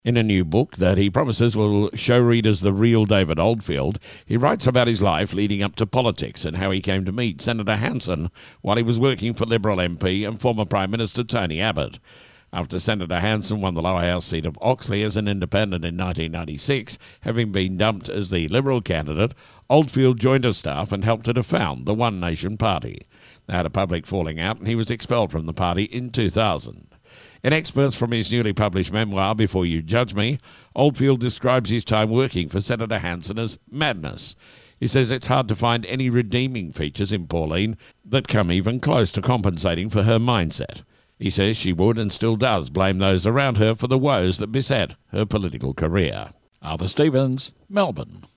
In a new book that he promises will show readers the real David Oldfield, he writes about his life leading up to politics and how he came to meet Senator Hanson while he was working for Liberal MP and former Prime Minister Tony Abbott. After Senator Hanson won the lower house seat of Oxley as an independent in 1996, having been dumped as the Liberal candidate, Oldfield joined his staff and helped her to found the One Nation Party. They had a public falling out and he was expelled from the party in 2000. In excerpts from his newly published memoir, Before You Judge Me, Oldfield describes his time working for Senator Hanson as madness. He says it's hard to find any redeeming features in Pauline that come even close to compensating for her mindset. He says she would and still does blame those around her for the woes that beset her political career. Arthur Stevens, Melbourne.